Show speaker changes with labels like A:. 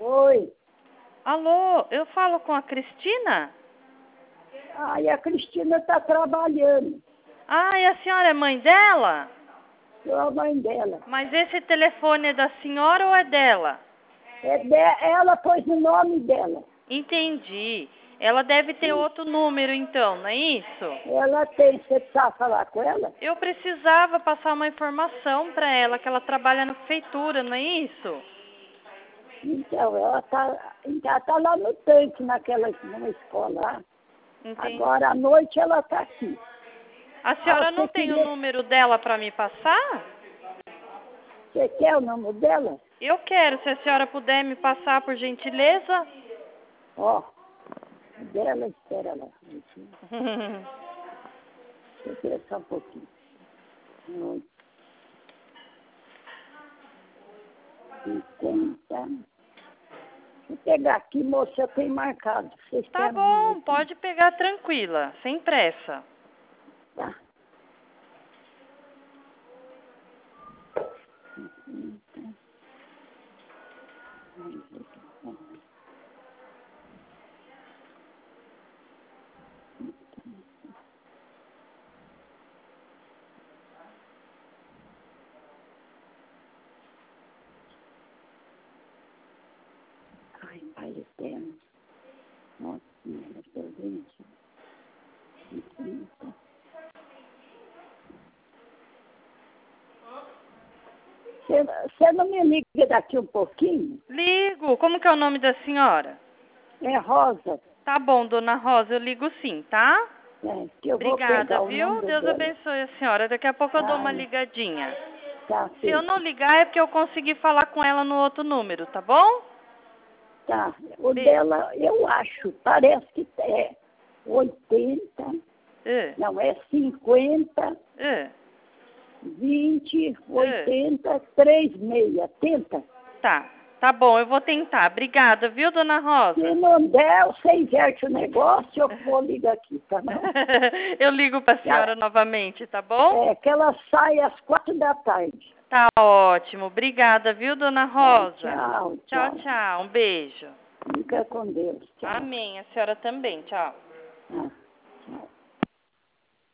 A: Oi.
B: Alô, eu falo com a Cristina?
A: Ai, a Cristina está trabalhando.
B: Ah, e a senhora é mãe dela?
A: Sou a mãe dela.
B: Mas esse telefone é da senhora ou é dela?
A: Ela pôs o nome dela.
B: Entendi. Ela deve ter outro número então, não é isso?
A: Ela tem, você precisa falar com ela?
B: Eu precisava passar uma informação para ela, que ela trabalha na prefeitura, não é isso?
A: Então, ela tá lá no tanque, numa escola lá.
B: Entendi.
A: Agora à noite ela está aqui.
B: A senhora
A: você
B: não tem o número dela para me passar?
A: Você quer o nome dela?
B: Eu quero, se a senhora puder me passar, por gentileza.
A: Ó, dela, espera lá. Deixa eu ver só um pouquinho. 50. Vou pegar aqui, moça, eu tenho marcado. Vocês
B: Tá
A: querem um
B: bom,
A: minutinho?
B: pode pegar tranquila, sem pressa.
A: Tá. Ai, pai eterno. Nossa, Senhora, tô vendo. Você não me liga daqui um pouquinho?
B: Ligo, como que é o nome da senhora?
A: É Rosa.
B: Tá bom, dona Rosa, eu ligo sim, tá?
A: Que eu vou
B: Obrigada,
A: pegar o
B: viu?
A: número
B: Deus
A: dela.
B: abençoe a senhora. Daqui a pouco eu dou uma
A: Tá,
B: ligadinha.
A: tá,
B: Se eu
A: feito.
B: não ligar é porque eu consegui falar com ela no outro número, tá bom?
A: Tá. O
B: Beijo.
A: dela, eu acho, parece que é 80. Não, é 50, 20, 80, 36. Tenta.
B: Tá bom, eu vou tentar. Obrigada, viu, dona Rosa?
A: Se não der, você inverte o negócio, eu vou ligar aqui, tá bom?
B: Eu ligo pra senhora novamente, tá bom?
A: É, que ela sai às 4 da tarde.
B: Tá ótimo. Obrigada, viu, dona Rosa?
A: Tchau,
B: Tchau,
A: tchau.
B: tchau. Um beijo.
A: Fica com Deus. Tchau.
B: Amém. A senhora também. Tchau.
A: Ah, tchau.